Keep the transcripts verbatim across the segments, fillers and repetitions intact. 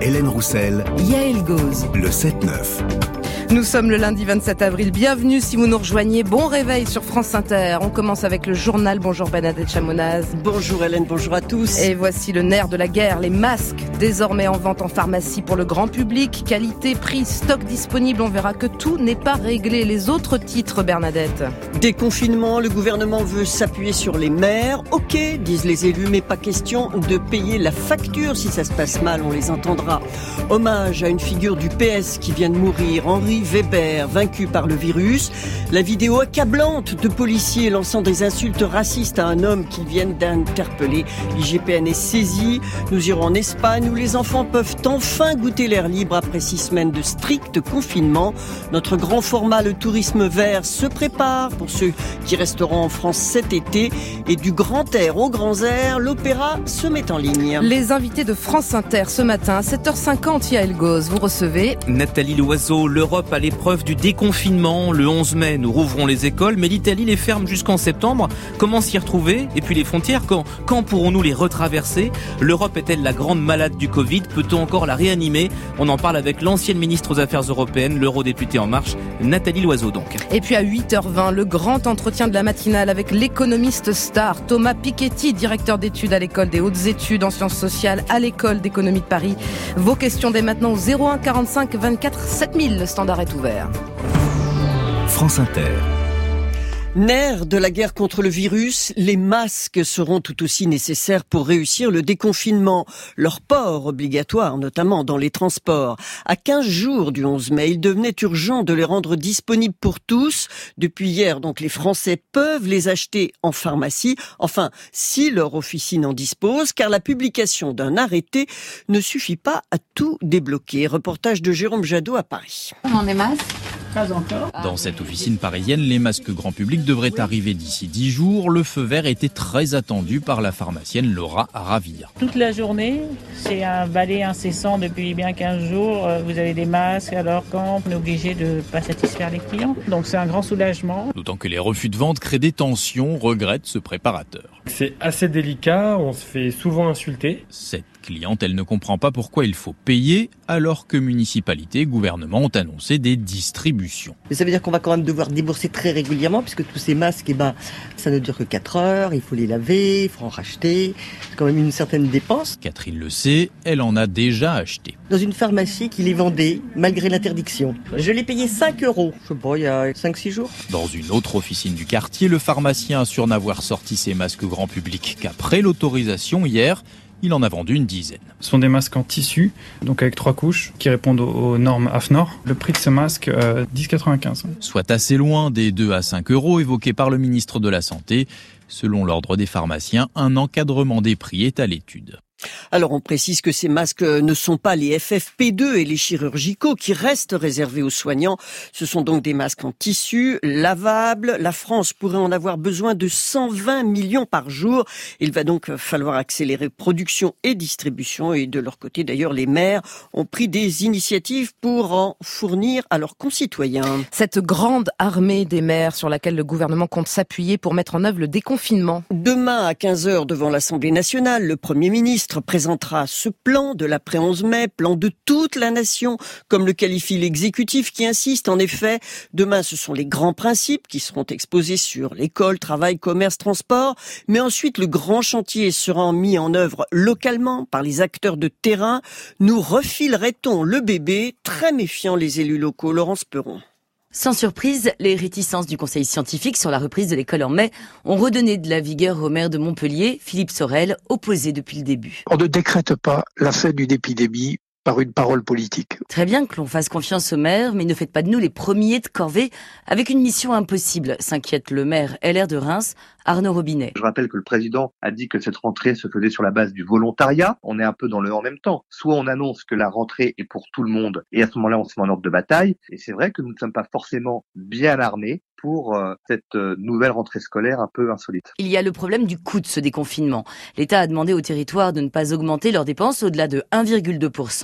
Hélène Roussel, Yael Goz, le sept neuf. Nous sommes le lundi vingt-sept avril. Bienvenue si vous nous rejoignez. Bon réveil sur France Inter. On commence avec le journal. Bonjour Bernadette Chamonaz. Bonjour Hélène, bonjour à tous. Et voici le nerf de la guerre, les masques. Désormais en vente en pharmacie pour le grand public. Qualité, prix, stock disponible. On verra que tout n'est pas réglé. Les autres titres, Bernadette. Déconfinement, le gouvernement veut s'appuyer sur les maires. Ok, disent les élus, mais pas question de payer la facture. Si ça se passe mal, on les entendra. Hommage à une figure du P S qui vient de mourir, Henri Weber, vaincu par le virus. La vidéo accablante de policiers lançant des insultes racistes à un homme qu'ils viennent d'interpeller. L'I G P N est saisi. Nous irons en Espagne où les enfants peuvent enfin goûter l'air libre après six semaines de strict confinement. Notre grand format, le tourisme vert, se prépare pour ceux qui resteront en France cet été. Et du grand air au grand air, l'opéra se met en ligne. Les invités de France Inter ce matin à sept heures cinquante, Yael Goz, vous recevez Nathalie Loiseau. L'Europe à l'épreuve du déconfinement. Le onze mai, nous rouvrons les écoles, mais l'Italie les ferme jusqu'en septembre. Comment s'y retrouver ? Et puis les frontières, quand, quand pourrons-nous les retraverser ? L'Europe est-elle la grande malade du Covid ? Peut-on encore la réanimer ? On en parle avec l'ancienne ministre aux Affaires européennes, l'eurodéputée En Marche, Nathalie Loiseau donc. Et puis à huit heures vingt, le grand entretien de la matinale avec l'économiste star Thomas Piketty, directeur d'études à l'école des hautes études en sciences sociales à l'école d'économie de Paris. Vos questions dès maintenant au zéro un quarante-cinq vingt-quatre sept mille, le standard est ouvert. France Inter. Nerf de la guerre contre le virus, les masques seront tout aussi nécessaires pour réussir le déconfinement. Leur port obligatoire, notamment dans les transports. À quinze jours du onze mai, il devenait urgent de les rendre disponibles pour tous. Depuis hier, donc, les Français peuvent les acheter en pharmacie. Enfin, si leur officine en dispose, car la publication d'un arrêté ne suffit pas à tout débloquer. Reportage de Jérôme Jadot à Paris. On en est masques ? Pas encore. Dans cette officine parisienne, les masques grand public devraient arriver d'ici dix jours. Le feu vert était très attendu par la pharmacienne Laura Ravilla. Toute la journée, c'est un balai incessant depuis bien quinze jours. Vous avez des masques, alors quand on est obligé de ne pas satisfaire les clients. Donc c'est un grand soulagement. D'autant que les refus de vente créent des tensions, regrette ce préparateur. C'est assez délicat, on se fait souvent insulter. Cette cliente, elle ne comprend pas pourquoi il faut payer alors que municipalités et gouvernements ont annoncé des distributions. Mais ça veut dire qu'on va quand même devoir débourser très régulièrement puisque tous ces masques, eh ben, ça ne dure que quatre heures, il faut les laver, il faut en racheter. C'est quand même une certaine dépense. Catherine le sait, elle en a déjà acheté. Dans une pharmacie qui les vendait malgré l'interdiction. Je l'ai payé cinq euros, je sais pas, il y a cinq six jours. Dans une autre officine du quartier, le pharmacien assure n'avoir sorti ses masques grand public qu'après l'autorisation hier. Il en a vendu une dizaine. Ce sont des masques en tissu, donc avec trois couches, qui répondent aux normes A F N O R. Le prix de ce masque, euh, dix euros quatre-vingt-quinze. Soit assez loin des deux à cinq euros évoqués par le ministre de la Santé. Selon l'ordre des pharmaciens, un encadrement des prix est à l'étude. Alors on précise que ces masques ne sont pas les F F P deux et les chirurgicaux qui restent réservés aux soignants. Ce sont donc des masques en tissu, lavables. La France pourrait en avoir besoin de cent vingt millions par jour. Il va donc falloir accélérer production et distribution. Et de leur côté, d'ailleurs, les maires ont pris des initiatives pour en fournir à leurs concitoyens. Cette grande armée des maires sur laquelle le gouvernement compte s'appuyer pour mettre en œuvre le déconfinement. Demain à quinze heures devant l'Assemblée nationale, le Premier ministre présentera ce plan de l'après onze mai, plan de toute la nation, comme le qualifie l'exécutif qui insiste. En effet, demain ce sont les grands principes qui seront exposés sur l'école, travail, commerce, transport, mais ensuite le grand chantier sera mis en œuvre localement par les acteurs de terrain. Nous refilerait-on le bébé? Très méfiants les élus locaux. Laurence Perron. Sans surprise, les réticences du conseil scientifique sur la reprise de l'école en mai ont redonné de la vigueur au maire de Montpellier, Philippe Sorel, opposé depuis le début. On ne décrète pas la fin d'une épidémie par une parole politique. Très bien que l'on fasse confiance au maire, mais ne faites pas de nous les premiers de corvée avec une mission impossible, s'inquiète le maire L R de Reims, Arnaud Robinet. Je rappelle que le président a dit que cette rentrée se faisait sur la base du volontariat. On est un peu dans le en même temps. Soit on annonce que la rentrée est pour tout le monde et à ce moment-là on se met en ordre de bataille. Et c'est vrai que nous ne sommes pas forcément bien armés pour euh, cette euh, nouvelle rentrée scolaire un peu insolite. Il y a le problème du coût de ce déconfinement. L'État a demandé aux territoires de ne pas augmenter leurs dépenses au-delà de un virgule deux pour cent.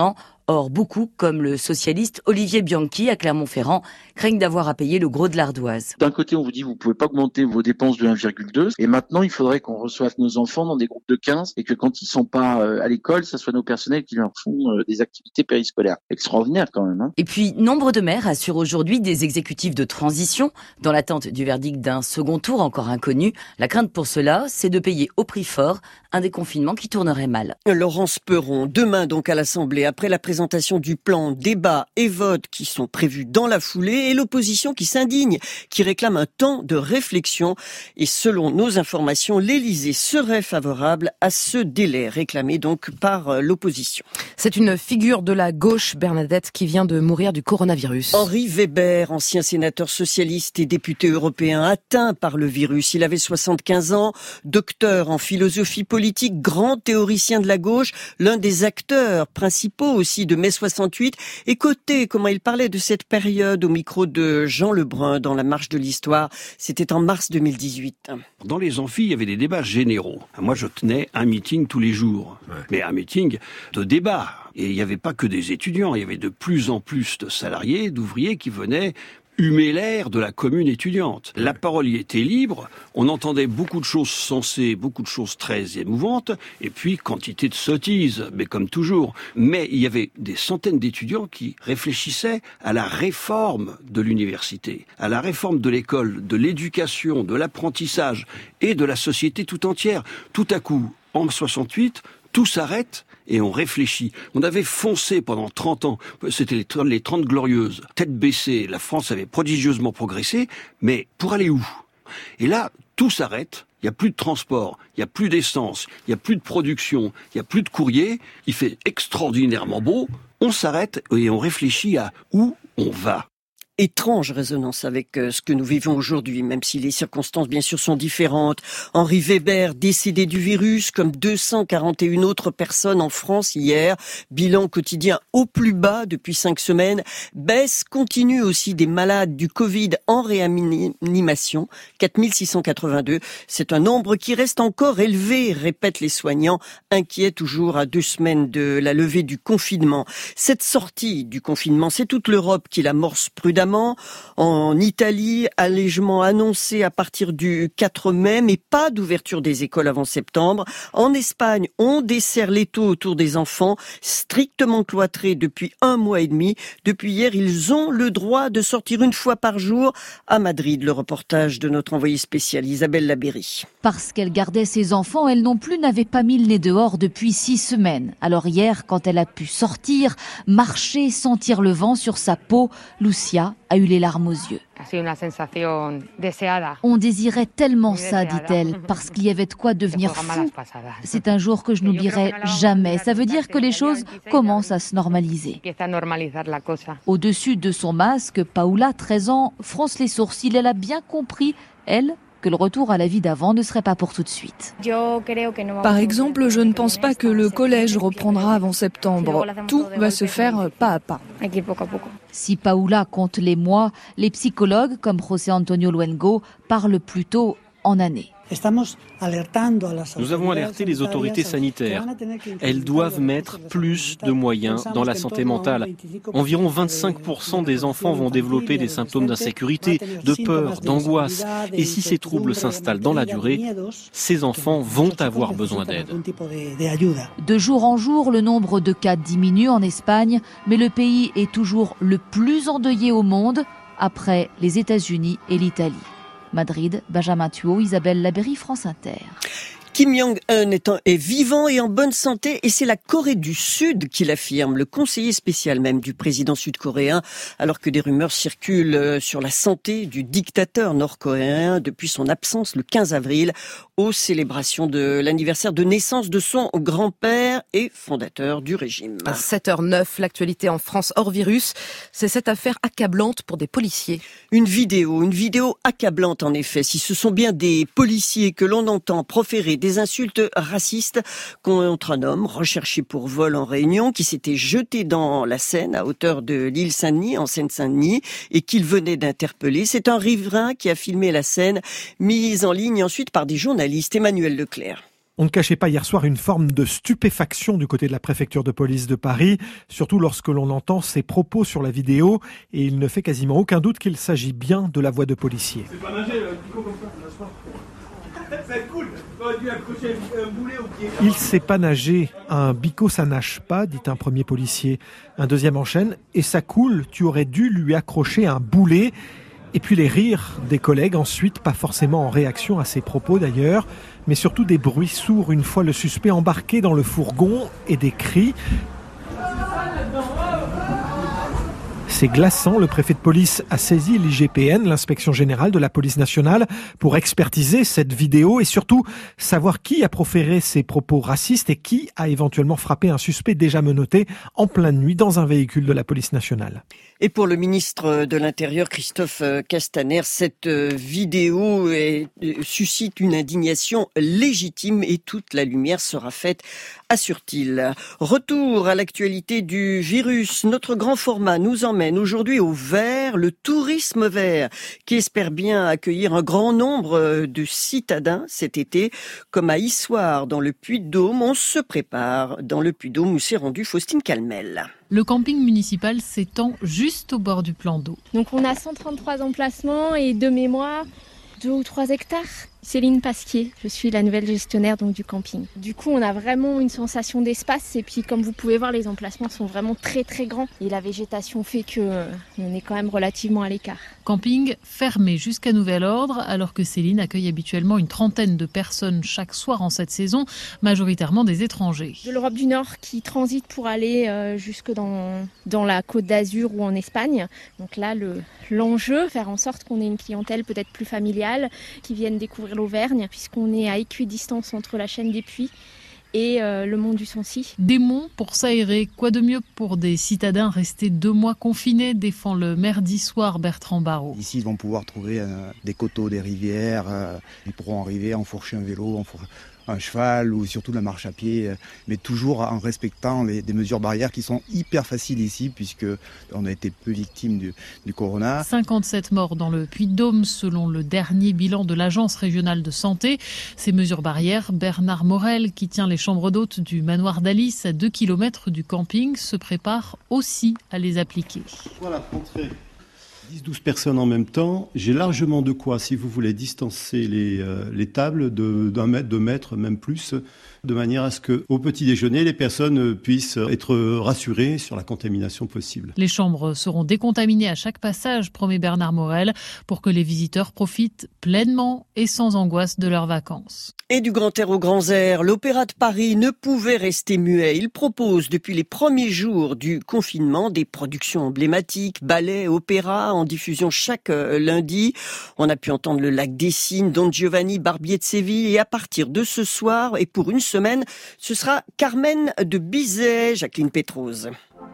Or, beaucoup, comme le socialiste Olivier Bianchi à Clermont-Ferrand, craignent d'avoir à payer le gros de l'ardoise. D'un côté, on vous dit vous pouvez pas augmenter vos dépenses de un virgule deux, et maintenant il faudrait qu'on reçoive nos enfants dans des groupes de quinze, et que quand ils sont pas à l'école, ça soit nos personnels qui leur font des activités périscolaires. Extraordinaire quand même. Hein. Et puis, nombre de maires assurent aujourd'hui des exécutifs de transition, dans l'attente du verdict d'un second tour encore inconnu. La crainte pour cela, c'est de payer au prix fort un déconfinement qui tournerait mal. Laurence Perron, demain donc à l'Assemblée, après la présentation du plan, débat et vote qui sont prévus dans la foulée, et l'opposition qui s'indigne, qui réclame un temps de réflexion. Et selon nos informations, l'Élysée serait favorable à ce délai réclamé donc par l'opposition. C'est une figure de la gauche, Bernadette, qui vient de mourir du coronavirus. Henri Weber, ancien sénateur socialiste et député européen, atteint par le virus. Il avait soixante-quinze ans, docteur en philosophie politique, grand théoricien de la gauche, l'un des acteurs principaux aussi de mai soixante-huit. Écoutez comment il parlait de cette période au micro de Jean Lebrun dans La Marche de l'Histoire. C'était en mars deux mille dix-huit. Dans les amphis, il y avait des débats généraux. Moi, je tenais un meeting tous les jours. Ouais. Mais un meeting de débat. Et il n'y avait pas que des étudiants, il y avait de plus en plus de salariés, d'ouvriers qui venaient humer l'air de la commune étudiante. La parole y était libre, on entendait beaucoup de choses sensées, beaucoup de choses très émouvantes, et puis quantité de sottises, mais comme toujours. Mais il y avait des centaines d'étudiants qui réfléchissaient à la réforme de l'université, à la réforme de l'école, de l'éducation, de l'apprentissage et de la société tout entière. Tout à coup, en soixante-huit, tout s'arrête et on réfléchit. On avait foncé pendant trente ans, c'était les trente glorieuses, tête baissée, la France avait prodigieusement progressé, mais pour aller où? Et là, tout s'arrête, il n'y a plus de transport, il n'y a plus d'essence, il n'y a plus de production, il n'y a plus de courrier, il fait extraordinairement beau, on s'arrête et on réfléchit à où on va. Étrange résonance avec ce que nous vivons aujourd'hui, même si les circonstances bien sûr sont différentes. Henri Weber, décédé du virus, comme deux cent quarante et une autres personnes en France hier. Bilan quotidien au plus bas depuis cinq semaines. Baisse continue aussi des malades du Covid en réanimation, quatre mille six cent quatre-vingt-deux. C'est un nombre qui reste encore élevé, répètent les soignants, inquiets toujours à deux semaines de la levée du confinement. Cette sortie du confinement, c'est toute l'Europe qui l'amorce prudemment. En Italie, allègement annoncé à partir du quatre mai, mais pas d'ouverture des écoles avant septembre. En Espagne, on dessert l'étau autour des enfants, strictement cloîtrés depuis un mois et demi. Depuis hier, ils ont le droit de sortir une fois par jour. À Madrid, le reportage de notre envoyée spéciale Isabelle Labéry. Parce qu'elle gardait ses enfants, elle non plus n'avait pas mis le nez dehors depuis six semaines. Alors hier, quand elle a pu sortir, marcher, sentir le vent sur sa peau, Lucia a eu les larmes aux yeux. On désirait tellement ça, dit-elle, parce qu'il y avait de quoi devenir fou. C'est un jour que je n'oublierai jamais. Ça veut dire que les choses commencent à se normaliser. Au-dessus de son masque, Paula, treize ans, fronce les sourcils. Elle a bien compris, elle, que le retour à la vie d'avant ne serait pas pour tout de suite. Par exemple, je ne pense pas que le collège reprendra avant septembre. Tout va se faire pas à pas. Si Paula compte les mois, les psychologues comme José Antonio Luengo parlent plutôt en années. Nous avons alerté les autorités sanitaires. Elles doivent mettre plus de moyens dans la santé mentale. Environ vingt-cinq pour cent des enfants vont développer des symptômes d'insécurité, de peur, d'angoisse. Et si ces troubles s'installent dans la durée, ces enfants vont avoir besoin d'aide. De jour en jour, le nombre de cas diminue en Espagne, mais le pays est toujours le plus endeuillé au monde, après les États-Unis et l'Italie. Madrid, Benjamin Thuot, Isabelle Labéry, France Inter. Kim Jong-un est, est vivant et en bonne santé, et c'est la Corée du Sud qui l'affirme, le conseiller spécial même du président sud-coréen, alors que des rumeurs circulent sur la santé du dictateur nord-coréen depuis son absence le quinze avril aux célébrations de l'anniversaire de naissance de son grand-père et fondateur du régime. À sept heures neuf, l'actualité en France hors virus, c'est cette affaire accablante pour des policiers. Une vidéo, une vidéo accablante en effet, si ce sont bien des policiers que l'on entend proférer des insultes racistes contre un homme recherché pour vol en Réunion qui s'était jeté dans la Seine à hauteur de l'île Saint-Denis, en Seine-Saint-Denis, et qu'il venait d'interpeller. C'est un riverain qui a filmé la scène, mise en ligne ensuite par des journalistes. Emmanuel Leclerc. On ne cachait pas hier soir une forme de stupéfaction du côté de la préfecture de police de Paris, surtout lorsque l'on entend ses propos sur la vidéo, et il ne fait quasiment aucun doute qu'il s'agit bien de la voix de policier. C'est pas nager, le picot comme ça, c'est cool, t'aurais dû accrocher un boulet au pied. Il sait pas nager, un bico ça nage pas, dit un premier policier. Un deuxième enchaîne, et ça coule, tu aurais dû lui accrocher un boulet. Et puis les rires des collègues ensuite, pas forcément en réaction à ses propos d'ailleurs, mais surtout des bruits sourds une fois le suspect embarqué dans le fourgon et des cris. C'est glaçant, le préfet de police a saisi l'I G P N, l'inspection générale de la police nationale, pour expertiser cette vidéo et surtout savoir qui a proféré ces propos racistes et qui a éventuellement frappé un suspect déjà menotté en pleine nuit dans un véhicule de la police nationale. Et pour le ministre de l'Intérieur, Christophe Castaner, cette vidéo est, suscite une indignation légitime et toute la lumière sera faite, assure-t-il. Retour à l'actualité du virus. Notre grand format nous emmène aujourd'hui au vert, le tourisme vert, qui espère bien accueillir un grand nombre de citadins cet été, comme à Issoire, dans le Puy-de-Dôme. On se prépare dans le Puy-de-Dôme où s'est rendue Faustine Calmel. Le camping municipal s'étend juste au bord du plan d'eau. Donc on a cent trente-trois emplacements et de mémoire, deux ou trois hectares. Céline Pasquier, je suis la nouvelle gestionnaire donc du camping. Du coup, on a vraiment une sensation d'espace et puis comme vous pouvez voir, les emplacements sont vraiment très très grands et la végétation fait que euh, on est quand même relativement à l'écart. Camping fermé jusqu'à nouvel ordre, alors que Céline accueille habituellement une trentaine de personnes chaque soir en cette saison, majoritairement des étrangers. De l'Europe du Nord qui transitent pour aller euh, jusque dans, dans la Côte d'Azur ou en Espagne. Donc là, le, l'enjeu, faire en sorte qu'on ait une clientèle peut-être plus familiale, qui viennent découvrir l'Auvergne, puisqu'on est à équidistance entre la chaîne des Puys et euh, le mont du Sancy. Des monts pour s'aérer, quoi de mieux pour des citadins restés deux mois confinés, défend le maire d'Issoire, Bertrand Barrault. Ici, ils vont pouvoir trouver euh, des coteaux, des rivières, euh, ils pourront arriver, enfourcher un vélo, enfourcher un cheval ou surtout la marche à pied, mais toujours en respectant les, des mesures barrières qui sont hyper faciles ici puisque on a été peu victimes du, du corona. cinquante-sept morts dans le Puy-de-Dôme selon le dernier bilan de l'Agence régionale de santé. Ces mesures barrières, Bernard Morel, qui tient les chambres d'hôtes du manoir d'Alice à deux kilomètres du camping, se prépare aussi à les appliquer. Voilà, entrez. dix douze personnes en même temps, j'ai largement de quoi, si vous voulez, distancer les, euh, les tables de, d'un mètre, deux mètres, même plus, de manière à ce qu'au petit déjeuner, les personnes puissent être rassurées sur la contamination possible. Les chambres seront décontaminées à chaque passage, promet Bernard Morel, pour que les visiteurs profitent pleinement et sans angoisse de leurs vacances. Et du grand air aux grands airs, l'Opéra de Paris ne pouvait rester muet. Il propose depuis les premiers jours du confinement des productions emblématiques, ballets, opéras, en diffusion chaque lundi. On a pu entendre le Lac des Cygnes, Don Giovanni, Barbier de Séville et à partir de ce soir et pour une semaine, ce sera Carmen de Bizet, Jacqueline Pétrose.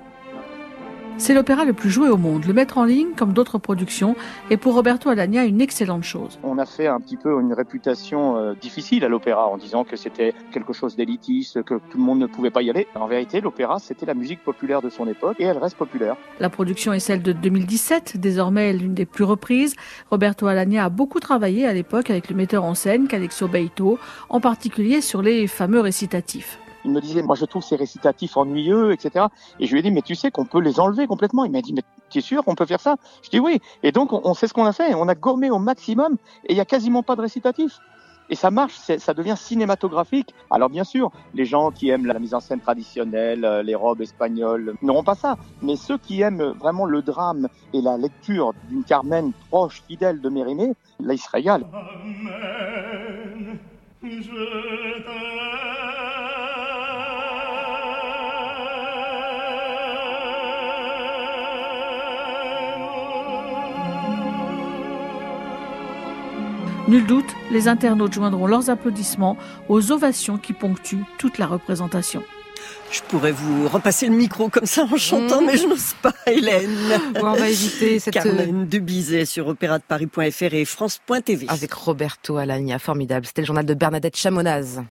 C'est l'opéra le plus joué au monde. Le mettre en ligne, comme d'autres productions, est pour Roberto Alagna une excellente chose. On a fait un petit peu une réputation euh, difficile à l'opéra en disant que c'était quelque chose d'élitiste, que tout le monde ne pouvait pas y aller. En vérité, l'opéra, c'était la musique populaire de son époque et elle reste populaire. La production est celle de deux mille dix-sept, désormais l'une des plus reprises. Roberto Alagna a beaucoup travaillé à l'époque avec le metteur en scène Calixto Beito, en particulier sur les fameux récitatifs. Il me disait, moi je trouve ces récitatifs ennuyeux, et cetera. Et je lui ai dit, mais tu sais qu'on peut les enlever complètement. Il m'a dit, mais tu es sûr qu'on peut faire ça? Je dis oui. Et donc on, on sait ce qu'on a fait. On a gommé au maximum et il y a quasiment pas de récitatifs. Et ça marche, ça devient cinématographique. Alors bien sûr, les gens qui aiment la mise en scène traditionnelle, les robes espagnoles, n'auront pas ça. Mais ceux qui aiment vraiment le drame et la lecture d'une Carmen proche, fidèle de Mérimée, là ils se régalent. Amen. Je Nul doute, les internautes joindront leurs applaudissements aux ovations qui ponctuent toute la représentation. Je pourrais vous repasser le micro comme ça en chantant, mmh. mais je n'ose pas, Hélène. Bon, on va éviter cette... Carmen de Bizet sur opéra de paris point f r et France point t v. Avec Roberto Alagna, formidable. C'était le journal de Bernadette Chamonaz.